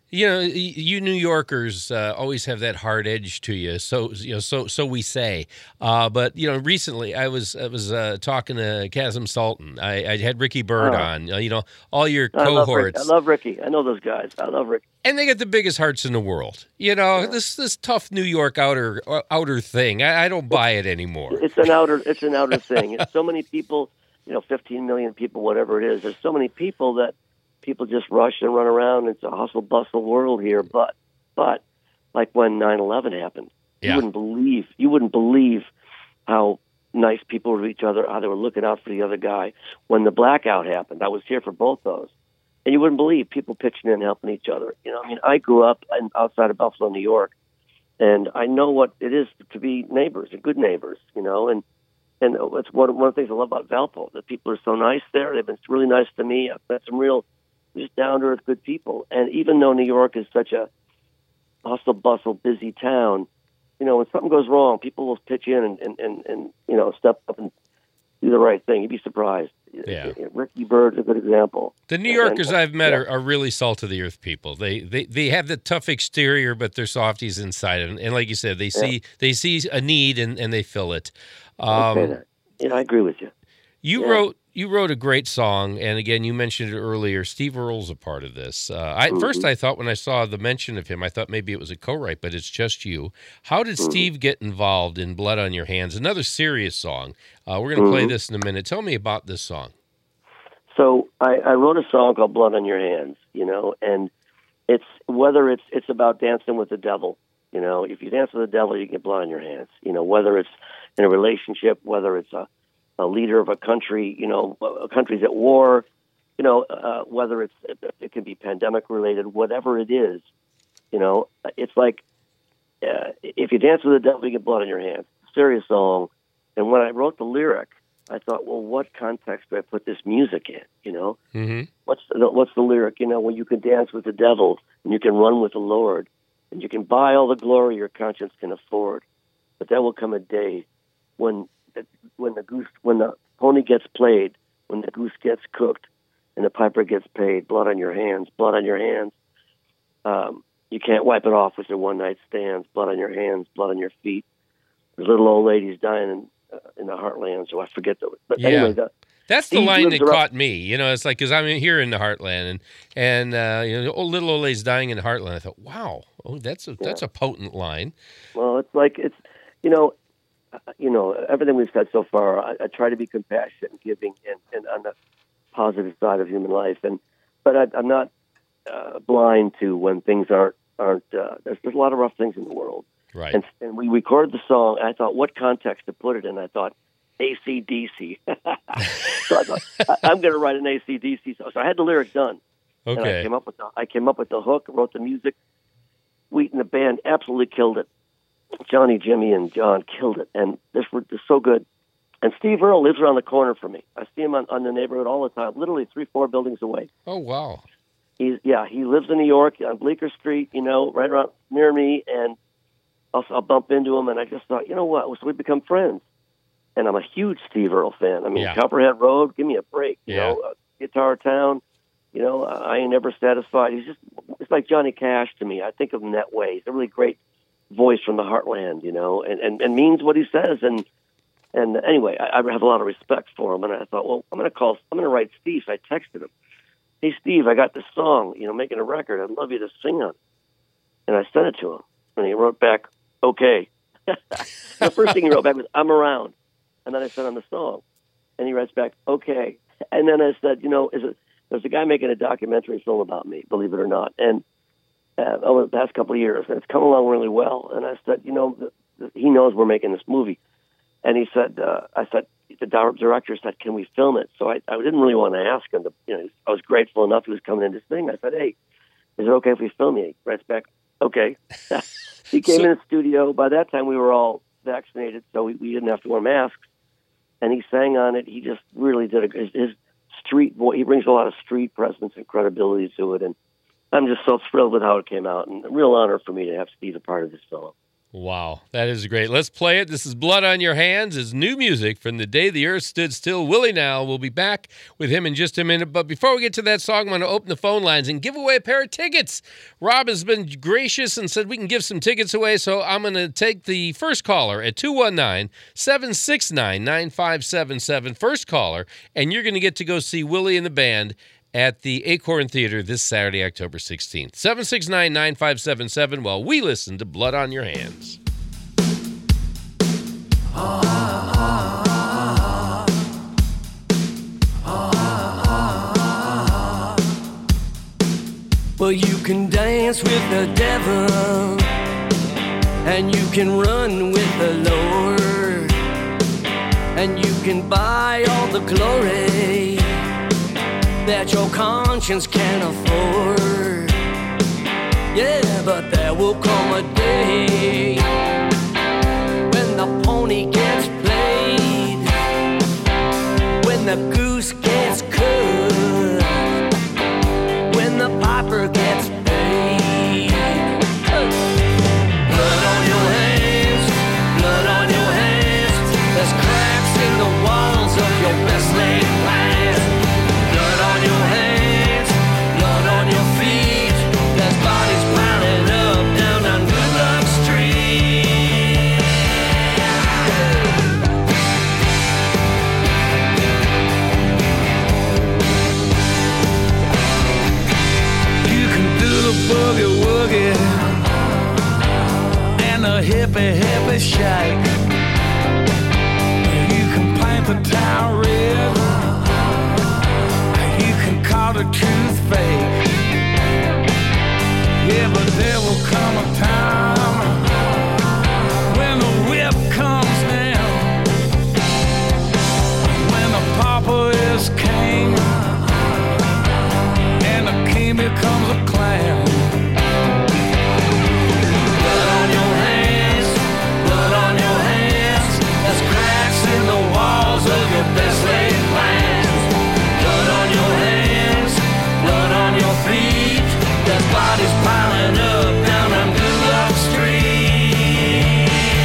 You know, you New Yorkers uh, always have that hard edge to you. So, you know, so so we say. Uh, but you know, recently I was I was uh, talking to Chasm Sultan. I, I had Ricky Byrd Oh. on. Uh, you know, all your I love, Rick, cohorts, I love Ricky. I know those guys. I love Ricky. and they got the biggest hearts in the world. You know, this this tough New York outer uh, outer thing. I, I don't buy it anymore. It's an outer. It's an outer thing. It's so many people. You know, fifteen million people, whatever it is. There's so many people that people just rush and run around. It's a hustle bustle world here. But, but like when nine eleven happened, Yeah. you wouldn't believe. You wouldn't believe how nice people were to each other. How they were looking out for the other guy. When the blackout happened, I was here for both those, and you wouldn't believe people pitching in, helping each other. You know, I mean, I grew up in, outside of Buffalo, New York, and I know what it is to be neighbors, good neighbors. You know, and. And it's one, one of the things I love about Valpo. The people are so nice there. They've been really nice to me. I've met some real, just down-to-earth good people. And even though New York is such a hustle, bustle, busy town, you know, when something goes wrong, people will pitch in and, and, and, and you know, step up and do the right thing. You'd be surprised. Yeah. Ricky Bird's a good example. The New Yorkers And- I've met yeah. are, are really salt-of-the-earth people. They, they they have the tough exterior, but they're softies inside. And, and like you said, they see they see a need and, and they fill it. I'll say Um, that. Yeah, I agree with you. You Yeah. wrote you wrote a great song, and again, you mentioned it earlier. Steve Earle's a part of this. Uh, I, at Mm-hmm. first, I thought when I saw the mention of him, I thought maybe it was a co-write, but it's just you. How did Mm-hmm. Steve get involved in "Blood on Your Hands"? Another serious song. Uh, we're going to play Mm-hmm. this in a minute. Tell me about this song. So I, I wrote a song called "Blood on Your Hands," you know, and it's whether it's it's about dancing with the devil. You know, if you dance with the devil, you get blood on your hands. You know, whether it's in a relationship, whether it's a, a leader of a country, you know, a country's at war, you know, uh, whether it's it can be pandemic related, whatever it is. You know, it's like uh, if you dance with the devil, you get blood on your hands. Serious song. And when I wrote the lyric, I thought, well, what context do I put this music in? You know, Mm-hmm. what's the, what's the lyric? You know, when you can dance with the devil and you can run with the Lord and you can buy all the glory your conscience can afford, but there will come a day when the, when the goose when the pony gets played, when the goose gets cooked, and the piper gets paid. Blood on your hands, blood on your hands. Um, you can't wipe it off with your one night stands. Blood on your hands, blood on your feet. There's little old ladies dying in, uh, in the heartland, so I forget the. But Yeah. anyway, the, That's the Steve line lives that around- caught me. You know, it's like because I'm here in the Heartland, and and uh, you know, old, little old lady's dying in the Heartland. I thought, wow, oh, that's a that's a potent line. Well, it's like it's, you know, uh, you know, everything we've said so far. I, I try to be compassionate and giving, and, and on the positive side of human life, and but I, I'm not uh, blind to when things aren't aren't. Uh, there's, there's a lot of rough things in the world, Right. and and we recorded the song. And I thought, what context to put it in? I thought A C D C. So I thought I, I'm going to write an A C D C song. So I had the lyric done. And I Okay. came up with the I came up with the hook, wrote the music. Wheat and the band absolutely killed it. Johnny, Jimmy, and John killed it, and this was this so good. And Steve Earle lives around the corner from me. I see him on, on the neighborhood all the time, literally three, four buildings away. Oh wow. He's yeah, he lives in New York on Bleecker Street, you know, right around near me, and I'll, I'll bump into him, and I just thought, you know what? So we become friends. And I'm a huge Steve Earle fan. I mean, Yeah. Copperhead Road, give me a break. You Yeah. know, uh, Guitar Town. You know, I ain't never satisfied. He's just, it's like Johnny Cash to me. I think of him that way. He's a really great voice from the heartland, you know, and, and, and means what he says. And and anyway, I, I have a lot of respect for him. And I thought, well, I'm going to call, I'm going to write Steve. So I texted him, hey, Steve, I got this song, you know, making a record. I'd love you to sing on it. And I sent it to him. And he wrote back, okay. The first thing he wrote back was, I'm around. And then I sent him the song. And he writes back, okay. And then I said, you know, is it, there's a guy making a documentary film about me, believe it or not, and uh, over the past couple of years, and it's come along really well. And I said, you know, the, the, he knows we're making this movie, and he said, uh, I said, the director said, can we film it? So I, I didn't really want to ask him. To, you know, I was grateful enough he was coming in to sing. I said, hey, is it okay if we film it? He writes back, okay. He came So- in the studio. By that time, we were all vaccinated, so we, we didn't have to wear masks. And he sang on it. He just really did a, his, his street voice. He brings a lot of street presence and credibility to it, and I'm just so thrilled with how it came out, and a real honor for me to have Steve a part of this song. Wow, that is great. Let's play it. This is Blood on Your Hands. It's new music from the day the earth stood still. Willie Nile. We'll be back with him in just a minute. But before we get to that song, I'm going to open the phone lines and give away a pair of tickets. Rob has been gracious and said we can give some tickets away, so I'm going to take the first caller at two one nine, seven six nine, nine five seven seven. First caller, and you're going to get to go see Willie and the band at the Acorn Theater this Saturday, October sixteenth. seven six nine, nine five seven seven while we listen to Blood on Your Hands. Well, you can dance with the devil, and you can run with the Lord, and you can buy all the glory that your conscience can afford. Yeah, but there will come a day when the pony gets played, when the goose gets cut, when the piper gets paid. Blood on your hands, blood on your hands. There's cracks in the walls of your best laid plans. Boogie woogie and a hippie hippie shake. You can paint the town red, you can call the truth fake. Yeah, but there will come a time when the whip comes down, when the papa is king and the king becomes a clown. Best laid plans. Blood on your hands, blood on your feet. There's bodies piling up down on Good Luck Street.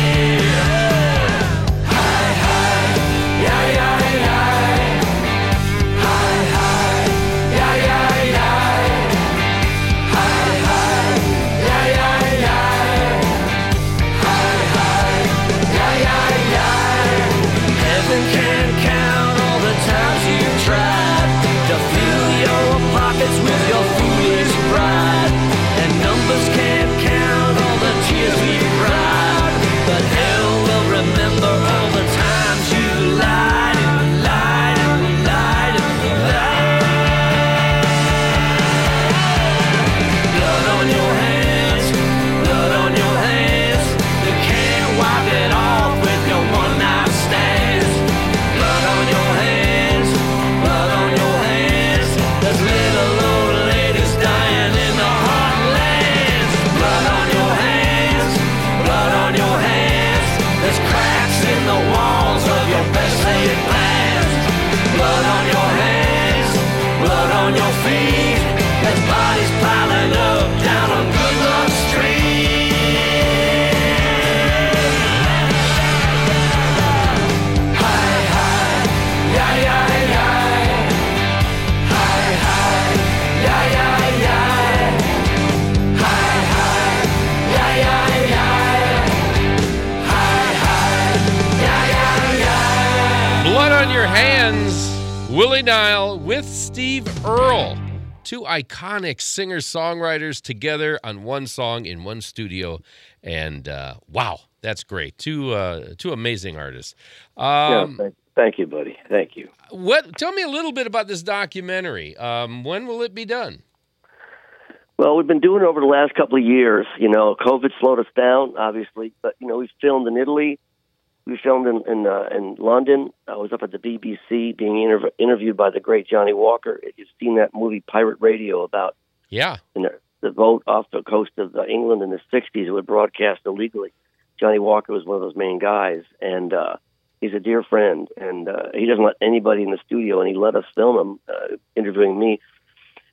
Hi, hi, yeah, yeah, yeah. Hi, hi, yeah, yeah, yeah. Hi, hi, yeah, yeah, yeah. Hi, hi, yeah, yeah, yeah. Heaven can to fill your pockets with your foolish pride, and numbers can't count all the tears we cried, but hell will remember all the times you lied and lied and lied and lied. Blood on your hands, blood on your hands. You can't wipe it off with your one night stands. Blood on your hands, blood on your hands. There's little old ladies dying in the heartlands. Blood on your hands, blood on your hands. There's cracks in the walls of your best laid plans. Blood on your hands, blood on your feet. There's bodies piling up down on Good Luck Street. Hi, hi, yeah, yeah, yeah. Hi, hi, yeah, yeah, yeah. Hi, hi, yeah, yeah, yeah. Hi, hi, yeah, yeah, yeah. Blood on Your Hands, Willie Nile with Steve Earle. Two iconic singer-songwriters together on one song in one studio. And uh, wow, that's great. Two uh, two amazing artists. Um, yeah, thank, thank you, buddy. Thank you. What? Tell me a little bit about this documentary. Um, when will it be done? Well, we've been doing it over the last couple of years. You know, COVID slowed us down, obviously, but you know, we filmed in Italy, we filmed in in, uh, in London. I was up at the B B C being interv- interviewed by the great Johnny Walker. You've seen that movie Pirate Radio about Yeah. in the, the boat off the coast of uh, England in the sixties. It would broadcast illegally. Johnny Walker was one of those main guys, and uh, he's a dear friend, and uh, he doesn't let anybody in the studio, and he let us film him uh, interviewing me.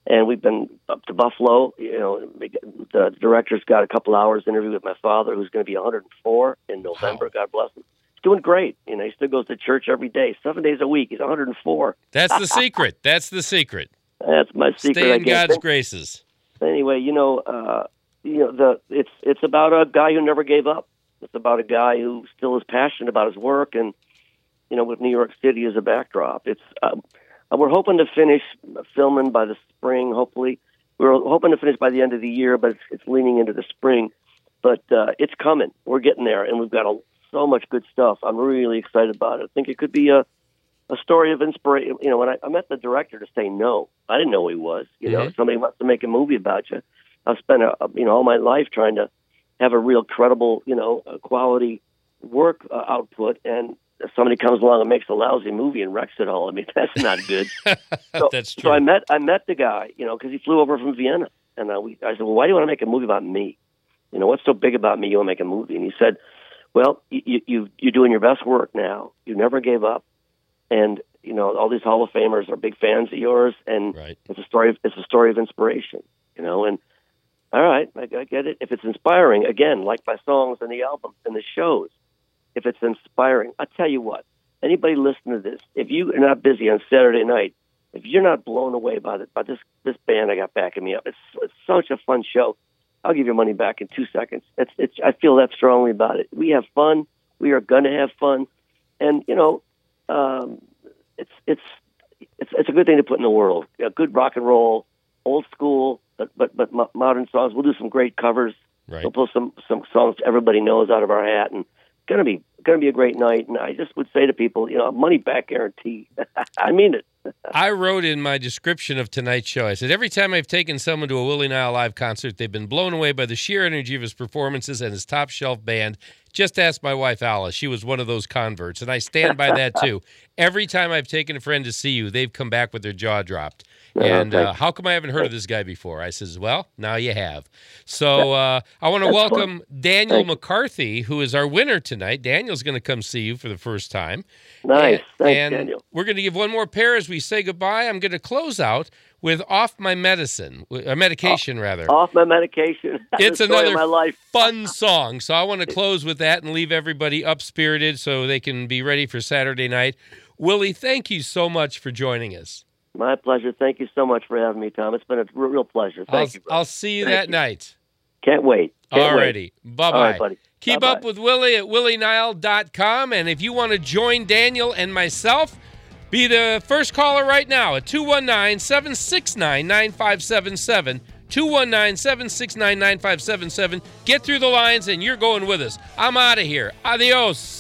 And we've been up to Buffalo. You know, the director's got a couple hours interview with my father, who's going to be one hundred four in November. Wow. God bless him. He's doing great. You know, he still goes to church every day, seven days a week. He's one hundred four. That's the secret. That's the secret. That's my secret. Stay in God's think. graces. Anyway, you know, uh, you know, the it's it's about a guy who never gave up. It's about a guy who still is passionate about his work, and you know, with New York City as a backdrop, it's. Uh, We're hoping to finish filming by the spring, hopefully. We're hoping to finish by the end of the year, but it's, it's leaning into the spring. But uh, it's coming. We're getting there, and we've got a, so much good stuff. I'm really excited about it. I think it could be a, a story of inspiration. You know, when I, I met the director to say no, I didn't know who he was. You know, mm-hmm. Somebody wants to make a movie about you. I've spent a, you know all my life trying to have a real credible, you know, quality work uh, output, and somebody comes along and makes a lousy movie and wrecks it all. I mean, that's not good. So, that's true. So I met I met the guy, you know, because he flew over from Vienna, and uh, we, I said, well, why do you want to make a movie about me? You know, what's so big about me? You want to make a movie? And he said, well, you, you you're doing your best work now. You never gave up, and you know, all these Hall of Famers are big fans of yours, and right. it's a story. Of, it's a story of inspiration, you know. And all right, I, I get it. If it's inspiring, again, like my songs and the album and the shows. If it's inspiring, I tell you what, anybody listening to this, if you are not busy on Saturday night, if you're not blown away by, the, by this this band I got backing me up, it's it's such a fun show. I'll give your money back in two seconds. It's it's. I feel that strongly about it. We have fun. We are going to have fun, and you know, um, it's it's it's it's a good thing to put in the world. A good rock and roll, old school, but but but modern songs. We'll do some great covers. Right. We'll pull some some songs everybody knows out of our hat, and. Gonna be gonna be a great night, and I just would say to people, you know, money back guarantee. I mean it. I wrote in my description of tonight's show, I said, every time I've taken someone to a Willie Nile live concert, they've been blown away by the sheer energy of his performances and his top shelf band. Just ask my wife, Alice. She was one of those converts, and I stand by that, too. Every time I've taken a friend to see you, they've come back with their jaw dropped. And uh, how come I haven't heard of this guy before? I says, well, now you have. So uh, I want to welcome Daniel McCarthy, who is our winner tonight. Daniel's going to come see you for the first time. Nice. And, Thanks, and Daniel. We're going to give one more pair as we say goodbye. I'm going to close out with Off My Medicine, uh, medication, off, rather. Off My Medication. It's the story another of my life. fun song. So I want to close with that and leave everybody up-spirited so they can be ready for Saturday night. Willie, thank you so much for joining us. My pleasure. Thank you so much for having me, Tom. It's been a real pleasure. Thank I'll, you, brother. I'll see you Thank that you. night. Can't wait. Can't All wait. righty. Bye-bye. All right, buddy. Keep Bye-bye. up with Willie at willie nile dot com. And if you want to join Daniel and myself, be the first caller right now at two one nine, seven six nine, nine five seven seven. two one nine, seven six nine, nine five seven seven. Get through the lines and you're going with us. I'm out of here. Adios.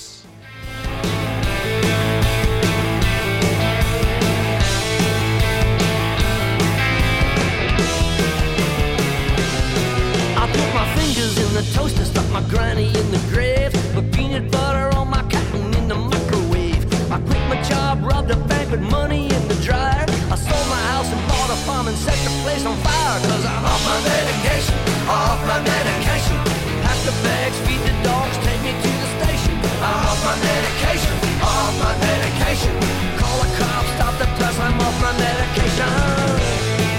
In the toaster, stuck my granny in the grave. Put peanut butter on my cotton in the microwave. I quit my job, robbed a bank with money in the dryer. I sold my house and bought a farm and set the place on fire. Cause I'm off my medication, off my medication. Pack the bags, feed the dogs, take me to the station. I'm off my medication, off my medication. Call a cop, stop the press, I'm off my medication.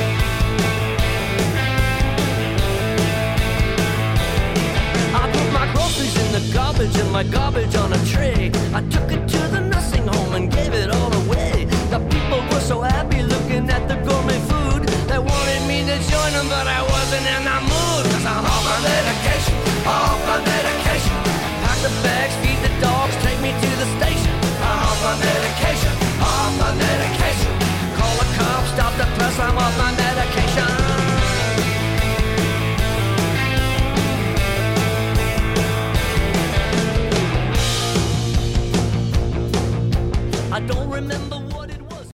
The garbage and my garbage on a tray. I took it to the nursing home and gave it all away. The people were so happy looking at the gourmet food. They wanted me to join them, but I wasn't in the mood. Cause I'm off my medication, off my medication. Pack the bags, feed the dogs, take me to the station. I'm off my medication, off my medication.